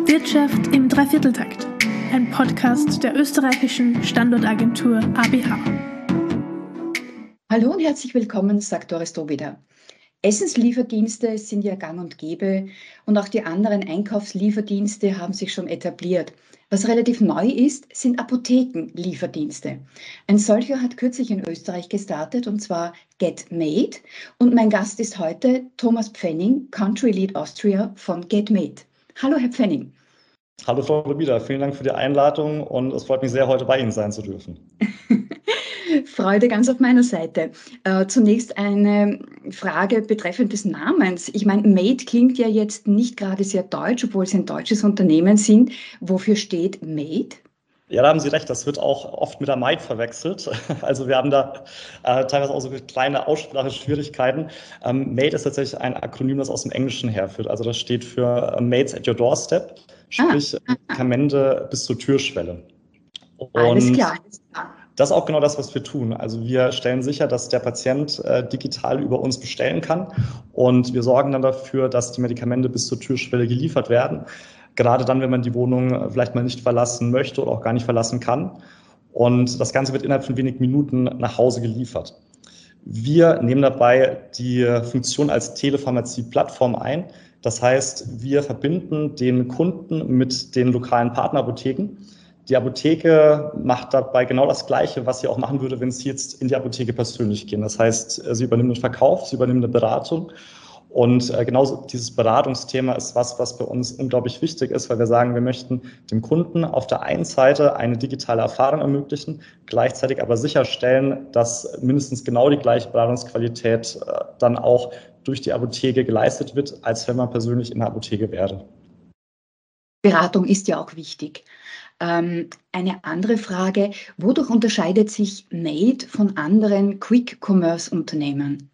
Wirtschaft im Dreivierteltakt, ein Podcast der österreichischen Standortagentur ABH. Hallo und herzlich willkommen, sagt Doris Dobida. Essenslieferdienste sind ja gang und gäbe und auch die anderen Einkaufslieferdienste haben sich schon etabliert. Was relativ neu ist, sind Apothekenlieferdienste. Ein solcher hat kürzlich in Österreich gestartet, und zwar GetMade. Und mein Gast ist heute Thomas Pfenning, Country Lead Austria von GetMade. Hallo, Herr Pfenning. Hallo Frau Dobida, vielen Dank für die Einladung und es freut mich sehr, heute bei Ihnen sein zu dürfen. Freude ganz auf meiner Seite. Zunächst eine Frage betreffend des Namens. Ich meine, Made klingt ja jetzt nicht gerade sehr deutsch, obwohl Sie ein deutsches Unternehmen sind. Wofür steht Made? Ja, da haben Sie recht, das wird auch oft mit der Maid verwechselt. Also wir haben da teilweise auch so kleine Ausspracheschwierigkeiten. Made ist tatsächlich ein Akronym, das aus dem Englischen herführt. Also das steht für Maids at your doorstep, sprich Medikamente bis zur Türschwelle. Und alles klar. das ist auch genau das, was wir tun. Also wir stellen sicher, dass der Patient digital über uns bestellen kann und wir sorgen dann dafür, dass die Medikamente bis zur Türschwelle geliefert werden. Gerade dann, wenn man die Wohnung vielleicht mal nicht verlassen möchte oder auch gar nicht verlassen kann. Und das Ganze wird innerhalb von wenigen Minuten nach Hause geliefert. Wir nehmen dabei die Funktion als Telepharmazie-Plattform ein. Das heißt, wir verbinden den Kunden mit den lokalen Partnerapotheken. Die Apotheke macht dabei genau das Gleiche, was sie auch machen würde, wenn sie jetzt in die Apotheke persönlich gehen. Das heißt, sie übernimmt den Verkauf, sie übernimmt eine Beratung. Und genauso dieses Beratungsthema ist was bei uns unglaublich wichtig ist, weil wir sagen, wir möchten dem Kunden auf der einen Seite eine digitale Erfahrung ermöglichen, gleichzeitig aber sicherstellen, dass mindestens genau die gleiche Beratungsqualität dann auch durch die Apotheke geleistet wird, als wenn man persönlich in der Apotheke wäre. Beratung ist ja auch wichtig. Eine andere Frage, wodurch unterscheidet sich Made von anderen Quick-Commerce-Unternehmen?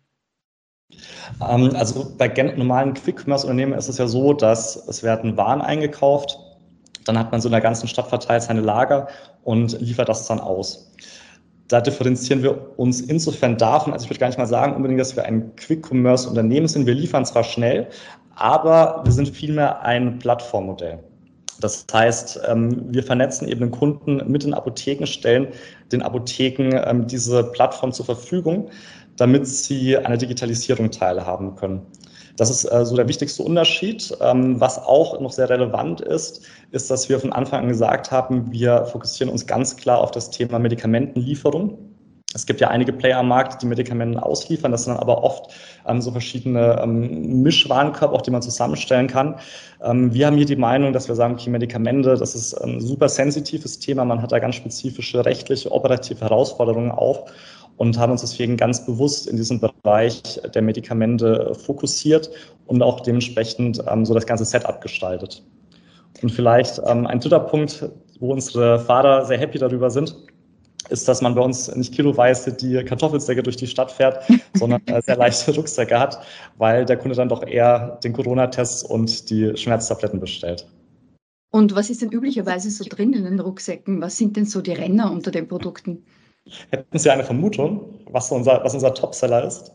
Also bei normalen Quick-Commerce-Unternehmen ist es ja so, dass es werden Waren eingekauft, dann hat man so in der ganzen Stadt verteilt seine Lager und liefert das dann aus. Da differenzieren wir uns insofern davon, also ich würde gar nicht mal sagen unbedingt, dass wir ein Quick-Commerce-Unternehmen sind. Wir liefern zwar schnell, aber wir sind vielmehr ein Plattformmodell. Das heißt, wir vernetzen eben den Kunden mit den Apotheken, stellen den Apotheken diese Plattform zur Verfügung, damit sie an der Digitalisierung teilhaben können. Das ist so der wichtigste Unterschied. Was auch noch sehr relevant ist, dass wir von Anfang an gesagt haben, wir fokussieren uns ganz klar auf das Thema Medikamentenlieferung. Es gibt ja einige Player am Markt, die Medikamente ausliefern. Das sind dann aber oft so verschiedene Mischwarenkörper, auch die man zusammenstellen kann. Wir haben hier die Meinung, dass wir sagen, okay, Medikamente, das ist ein super sensitives Thema. Man hat da ganz spezifische rechtliche, operative Herausforderungen auch und haben uns deswegen ganz bewusst in diesem Bereich der Medikamente fokussiert und auch dementsprechend so das ganze Setup gestaltet. Und vielleicht ein dritter Punkt, wo unsere Fahrer sehr happy darüber sind, ist, dass man bei uns nicht kiloweise die Kartoffelsäcke durch die Stadt fährt, sondern sehr leichte Rucksäcke hat, weil der Kunde dann doch eher den Corona-Test und die Schmerztabletten bestellt. Und was ist denn üblicherweise so drin in den Rucksäcken? Was sind denn so die Renner unter den Produkten? Hätten Sie eine Vermutung, was unser Topseller ist?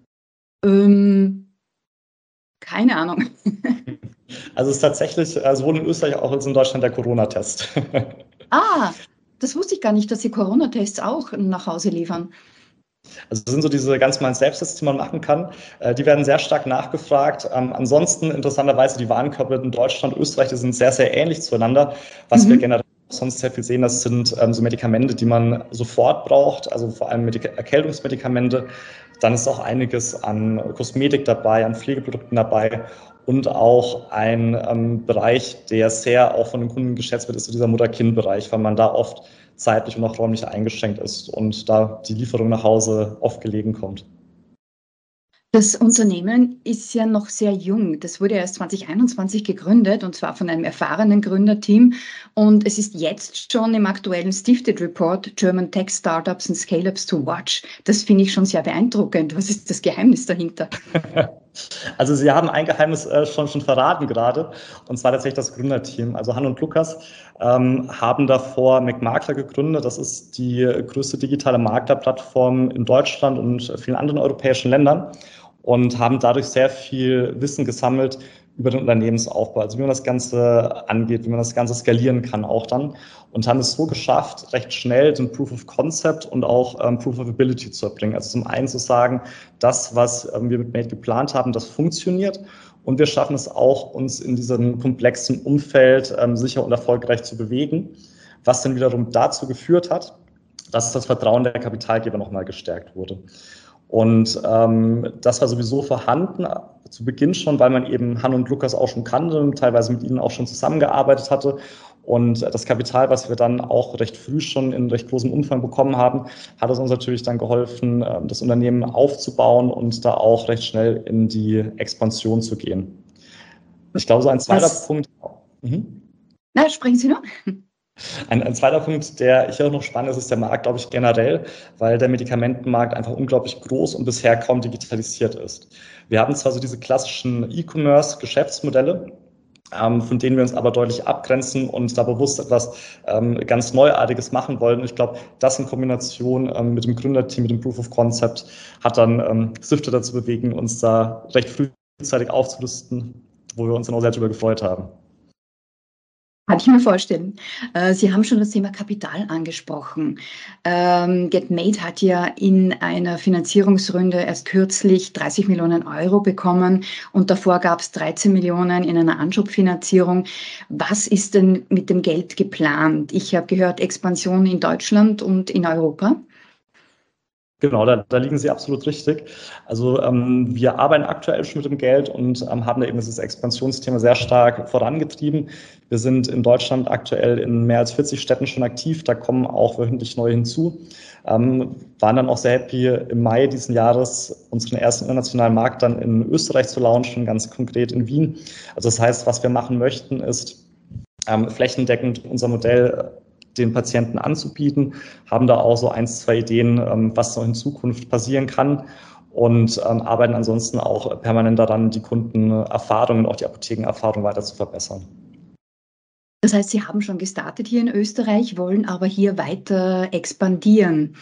Keine Ahnung. Also es ist tatsächlich sowohl in Österreich als auch in Deutschland der Corona-Test. Das wusste ich gar nicht, dass Sie Corona-Tests auch nach Hause liefern. Also das sind so diese ganz normalen Selbsttests, die man machen kann. Die werden sehr stark nachgefragt. Ansonsten interessanterweise die Warenkörper in Deutschland und Österreich, die sind sehr, sehr ähnlich zueinander. Was wir generell sonst sehr viel sehen, das sind so Medikamente, die man sofort braucht, also vor allem Erkältungsmedikamente. Dann ist auch einiges an Kosmetik dabei, an Pflegeprodukten dabei und auch ein Bereich, der sehr auch von den Kunden geschätzt wird, ist so dieser Mutter-Kind-Bereich, weil man da oft zeitlich und auch räumlich eingeschränkt ist und da die Lieferung nach Hause oft gelegen kommt. Das Unternehmen ist ja noch sehr jung. Das wurde erst 2021 gegründet und zwar von einem erfahrenen Gründerteam. Und es ist jetzt schon im aktuellen Stifted Report German Tech Startups and Scale-Ups to Watch. Das finde ich schon sehr beeindruckend. Was ist das Geheimnis dahinter? Also Sie haben ein Geheimnis schon verraten gerade, und zwar tatsächlich das Gründerteam. Also Han und Lukas haben davor McMakler gegründet. Das ist die größte digitale Maklerplattform in Deutschland und vielen anderen europäischen Ländern und haben dadurch sehr viel Wissen gesammelt, über den Unternehmensaufbau, also wie man das Ganze angeht, wie man das Ganze skalieren kann auch dann und haben es so geschafft, recht schnell den Proof of Concept und auch Proof of Ability zu erbringen. Also zum einen zu sagen, das, was wir mit Made geplant haben, das funktioniert und wir schaffen es auch, uns in diesem komplexen Umfeld sicher und erfolgreich zu bewegen, was dann wiederum dazu geführt hat, dass das Vertrauen der Kapitalgeber nochmal gestärkt wurde. Und das war sowieso vorhanden zu Beginn schon, weil man eben Han und Lukas auch schon kannte und teilweise mit ihnen auch schon zusammengearbeitet hatte. Und das Kapital, was wir dann auch recht früh schon in recht großem Umfang bekommen haben, hat es uns natürlich dann geholfen, das Unternehmen aufzubauen und da auch recht schnell in die Expansion zu gehen. Ich glaube, so ein zweiter Punkt. Na, sprechen Sie noch. Ein zweiter Punkt, der hier auch noch spannend ist, ist der Markt, glaube ich, generell, weil der Medikamentenmarkt einfach unglaublich groß und bisher kaum digitalisiert ist. Wir haben zwar so diese klassischen E-Commerce-Geschäftsmodelle, von denen wir uns aber deutlich abgrenzen und da bewusst etwas ganz Neuartiges machen wollen. Ich glaube, das in Kombination mit dem Gründerteam, mit dem Proof of Concept, hat dann Sifte dazu bewegen, uns da recht frühzeitig aufzurüsten, wo wir uns dann auch sehr darüber gefreut haben. Kann ich mir vorstellen. Sie haben schon das Thema Kapital angesprochen. GetMade hat ja in einer Finanzierungsrunde erst kürzlich 30 Millionen Euro bekommen und davor gab es 13 Millionen in einer Anschubfinanzierung. Was ist denn mit dem Geld geplant? Ich habe gehört, Expansion in Deutschland und in Europa. Genau, da liegen Sie absolut richtig. Also wir arbeiten aktuell schon mit dem Geld und haben da eben dieses Expansionsthema sehr stark vorangetrieben. Wir sind in Deutschland aktuell in mehr als 40 Städten schon aktiv. Da kommen auch wöchentlich neue hinzu. Waren dann auch sehr happy, im Mai diesen Jahres unseren ersten internationalen Markt dann in Österreich zu launchen, ganz konkret in Wien. Also das heißt, was wir machen möchten, ist flächendeckend unser Modell den Patienten anzubieten, haben da auch so 1, 2 Ideen, was noch in Zukunft passieren kann und arbeiten ansonsten auch permanent daran, die Kundenerfahrung und auch die Apothekenerfahrung weiter zu verbessern. Das heißt, Sie haben schon gestartet hier in Österreich, wollen aber hier weiter expandieren.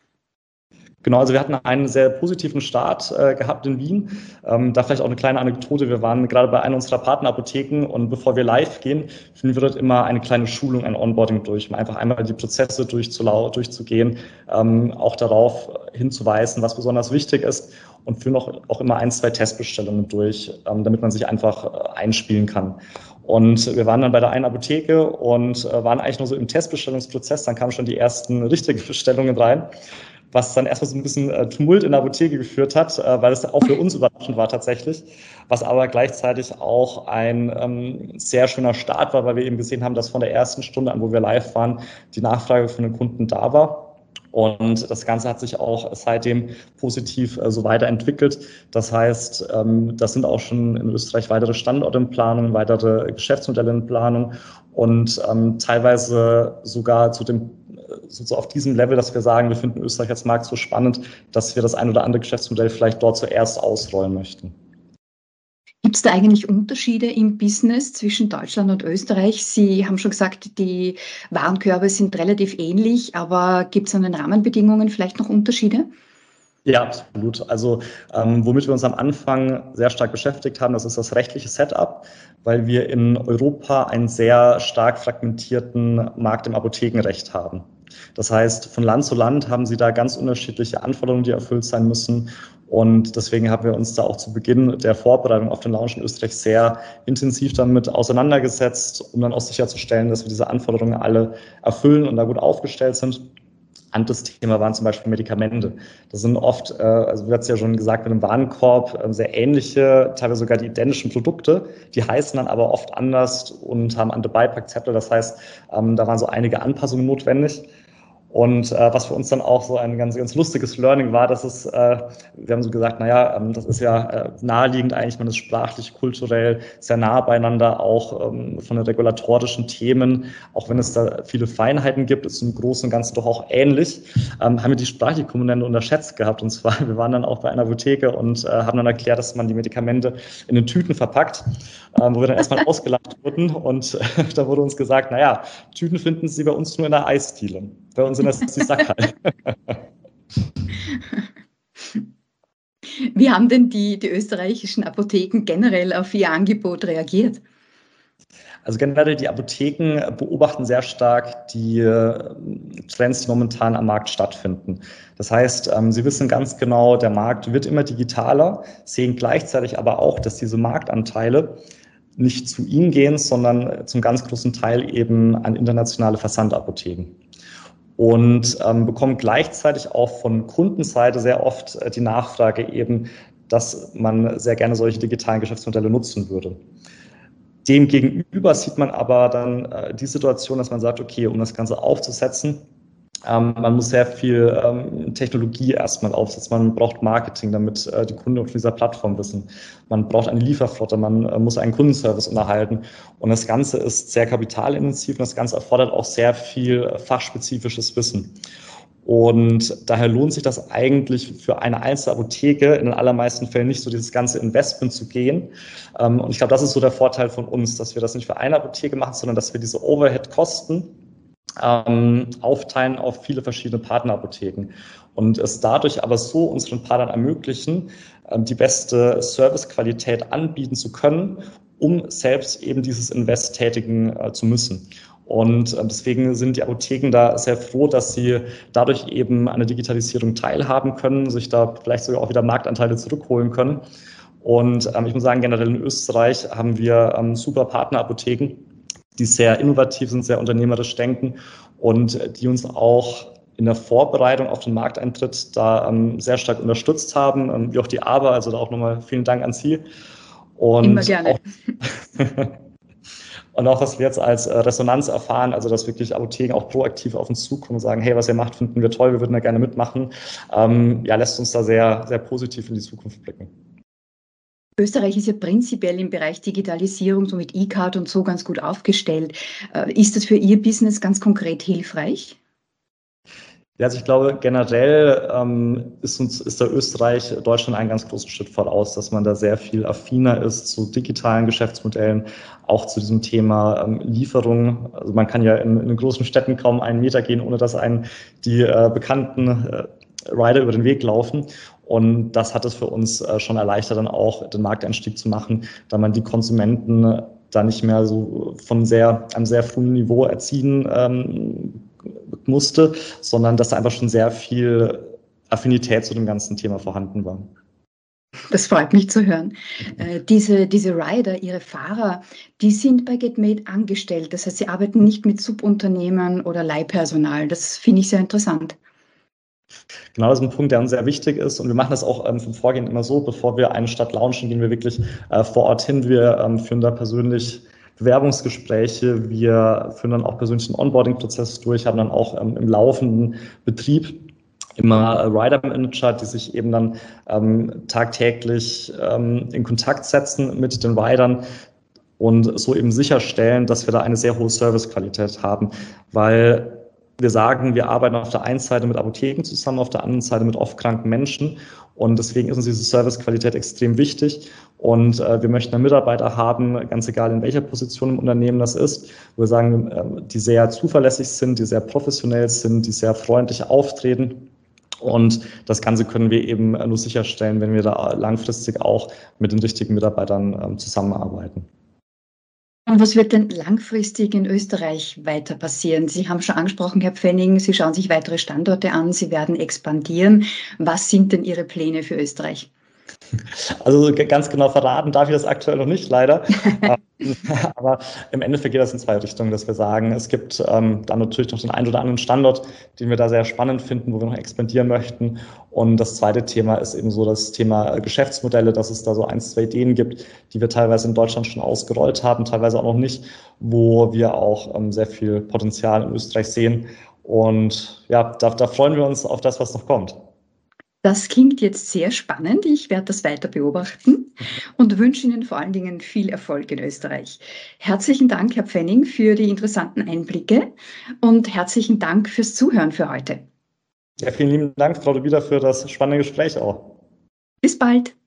Genau, also wir hatten einen sehr positiven Start gehabt in Wien. Da vielleicht auch eine kleine Anekdote. Wir waren gerade bei einer unserer Partnerapotheken und bevor wir live gehen, führen wir dort immer eine kleine Schulung, ein Onboarding durch, um einfach einmal die Prozesse durchzugehen, auch darauf hinzuweisen, was besonders wichtig ist und führen auch immer 1, 2 Testbestellungen durch, damit man sich einfach einspielen kann. Und wir waren dann bei der einen Apotheke und waren eigentlich nur so im Testbestellungsprozess. Dann kamen schon die ersten richtigen Bestellungen rein, was dann erstmal so ein bisschen Tumult in der Apotheke geführt hat, weil es auch für uns überraschend war tatsächlich, was aber gleichzeitig auch ein sehr schöner Start war, weil wir eben gesehen haben, dass von der ersten Stunde an, wo wir live waren, die Nachfrage von den Kunden da war. Und das Ganze hat sich auch seitdem positiv so weiterentwickelt. Das heißt, das sind auch schon in Österreich weitere Standorte in Planung, weitere Geschäftsmodelle in Planung und teilweise sogar so auf diesem Level, dass wir sagen, wir finden Österreich als Markt so spannend, dass wir das ein oder andere Geschäftsmodell vielleicht dort zuerst ausrollen möchten. Gibt es da eigentlich Unterschiede im Business zwischen Deutschland und Österreich? Sie haben schon gesagt, die Warenkörbe sind relativ ähnlich, aber gibt es an den Rahmenbedingungen vielleicht noch Unterschiede? Ja, absolut. Also womit wir uns am Anfang sehr stark beschäftigt haben, das ist das rechtliche Setup, weil wir in Europa einen sehr stark fragmentierten Markt im Apothekenrecht haben. Das heißt, von Land zu Land haben sie da ganz unterschiedliche Anforderungen, die erfüllt sein müssen. Und deswegen haben wir uns da auch zu Beginn der Vorbereitung auf den Launch in Österreich sehr intensiv damit auseinandergesetzt, um dann auch sicherzustellen, dass wir diese Anforderungen alle erfüllen und da gut aufgestellt sind. Anderes Thema waren zum Beispiel Medikamente. Das sind oft, also wir hatten es ja schon gesagt, mit einem Warenkorb sehr ähnliche, teilweise sogar die identischen Produkte. Die heißen dann aber oft anders und haben andere Beipackzettel. Das heißt, da waren so einige Anpassungen notwendig. Und was für uns dann auch so ein ganz, ganz lustiges Learning war, dass es, wir haben so gesagt, naja, das ist ja naheliegend eigentlich, man ist sprachlich, kulturell sehr nah beieinander, auch von den regulatorischen Themen, auch wenn es da viele Feinheiten gibt, ist im Großen und Ganzen doch auch ähnlich, haben wir die sprachliche Komponente unterschätzt gehabt. Und zwar, wir waren dann auch bei einer Apotheke und haben dann erklärt, dass man die Medikamente in den Tüten verpackt, wo wir dann erstmal ausgelacht wurden. Und da wurde uns gesagt, naja, Tüten finden Sie bei uns nur in der Eisdiele. Bei uns sind das die Sackhallen. Wie haben denn die österreichischen Apotheken generell auf Ihr Angebot reagiert? Also generell die Apotheken beobachten sehr stark die Trends, die momentan am Markt stattfinden. Das heißt, sie wissen ganz genau, der Markt wird immer digitaler, sehen gleichzeitig aber auch, dass diese Marktanteile nicht zu ihnen gehen, sondern zum ganz großen Teil eben an internationale Versandapotheken. Und bekommen gleichzeitig auch von Kundenseite sehr oft die Nachfrage eben, dass man sehr gerne solche digitalen Geschäftsmodelle nutzen würde. Demgegenüber sieht man aber dann die Situation, dass man sagt, okay, um das Ganze aufzusetzen, man muss sehr viel Technologie erstmal aufsetzen. Man braucht Marketing, damit die Kunden auf dieser Plattform wissen. Man braucht eine Lieferflotte, man muss einen Kundenservice unterhalten. Und das Ganze ist sehr kapitalintensiv und das Ganze erfordert auch sehr viel fachspezifisches Wissen. Und daher lohnt sich das eigentlich für eine einzelne Apotheke in den allermeisten Fällen nicht, so dieses ganze Investment zu gehen. Und ich glaube, das ist so der Vorteil von uns, dass wir das nicht für eine Apotheke machen, sondern dass wir diese Overhead-Kosten aufteilen auf viele verschiedene Partnerapotheken und es dadurch aber so unseren Partnern ermöglichen, die beste Servicequalität anbieten zu können, um selbst eben dieses Invest tätigen zu müssen. Und deswegen sind die Apotheken da sehr froh, dass sie dadurch eben an der Digitalisierung teilhaben können, sich da vielleicht sogar auch wieder Marktanteile zurückholen können. Und ich muss sagen, generell in Österreich haben wir super Partnerapotheken, die sehr innovativ sind, sehr unternehmerisch denken und die uns auch in der Vorbereitung auf den Markteintritt da sehr stark unterstützt haben, wie auch die ABA, also da auch nochmal vielen Dank an Sie. Und immer gerne. Und auch, was wir jetzt als Resonanz erfahren, also dass wirklich Apotheken auch proaktiv auf uns zukommen und sagen, hey, was ihr macht, finden wir toll, wir würden da gerne mitmachen, lässt uns da sehr, sehr positiv in die Zukunft blicken. Österreich ist ja prinzipiell im Bereich Digitalisierung, so mit E-Card und so ganz gut aufgestellt. Ist das für Ihr Business ganz konkret hilfreich? Ja, also ich glaube, generell ist da Österreich Deutschland einen ganz großen Schritt voraus, dass man da sehr viel affiner ist zu digitalen Geschäftsmodellen, auch zu diesem Thema Lieferung. Also man kann ja in den großen Städten kaum einen Meter gehen, ohne dass einen die bekannten Rider über den Weg laufen. Und das hat es für uns schon erleichtert, dann auch den Markteinstieg zu machen, da man die Konsumenten da nicht mehr so von einem sehr frühen Niveau erziehen musste, sondern dass da einfach schon sehr viel Affinität zu dem ganzen Thema vorhanden war. Das freut mich zu hören. Diese Rider, Ihre Fahrer, die sind bei GetMate angestellt. Das heißt, sie arbeiten nicht mit Subunternehmen oder Leihpersonal. Das finde ich sehr interessant. Genau, das ist ein Punkt, der uns sehr wichtig ist. Und wir machen das auch vom Vorgehen immer so, bevor wir eine Stadt launchen, gehen wir wirklich vor Ort hin. Wir führen da persönlich Bewerbungsgespräche, wir führen dann auch persönlich den Onboarding-Prozess durch, haben dann auch im laufenden Betrieb immer Rider-Manager, die sich eben dann tagtäglich in Kontakt setzen mit den Ridern und so eben sicherstellen, dass wir da eine sehr hohe Servicequalität haben, weil wir sagen, wir arbeiten auf der einen Seite mit Apotheken zusammen, auf der anderen Seite mit oft kranken Menschen. Und deswegen ist uns diese Servicequalität extrem wichtig. Und wir möchten da Mitarbeiter haben, ganz egal in welcher Position im Unternehmen das ist, wo wir sagen, die sehr zuverlässig sind, die sehr professionell sind, die sehr freundlich auftreten. Und das Ganze können wir eben nur sicherstellen, wenn wir da langfristig auch mit den richtigen Mitarbeitern zusammenarbeiten. Und was wird denn langfristig in Österreich weiter passieren? Sie haben schon angesprochen, Herr Pfenning, Sie schauen sich weitere Standorte an, Sie werden expandieren. Was sind denn Ihre Pläne für Österreich? Also ganz genau verraten darf ich das aktuell noch nicht, leider. Aber im Endeffekt geht das in zwei Richtungen, dass wir sagen, es gibt dann natürlich noch den einen oder anderen Standort, den wir da sehr spannend finden, wo wir noch expandieren möchten. Und das zweite Thema ist eben so das Thema Geschäftsmodelle, dass es da so 1, 2 Ideen gibt, die wir teilweise in Deutschland schon ausgerollt haben, teilweise auch noch nicht, wo wir auch sehr viel Potenzial in Österreich sehen. Und ja, da freuen wir uns auf das, was noch kommt. Das klingt jetzt sehr spannend. Ich werde das weiter beobachten und wünsche Ihnen vor allen Dingen viel Erfolg in Österreich. Herzlichen Dank, Herr Pfenning, für die interessanten Einblicke und herzlichen Dank fürs Zuhören für heute. Ja, vielen lieben Dank, Frau de Wieder, für das spannende Gespräch auch. Bis bald.